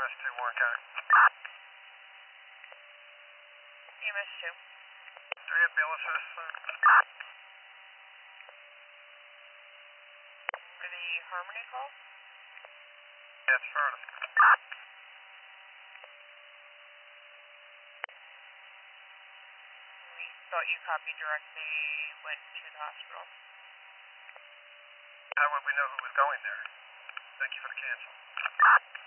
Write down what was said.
EMS 2, Warren County. EMS 2. Do we have BLSS? For the Harmony call? Yeah, it's Florida. We thought you copied directly, went to the hospital. How would we know who was going there? Thank you for the cancel.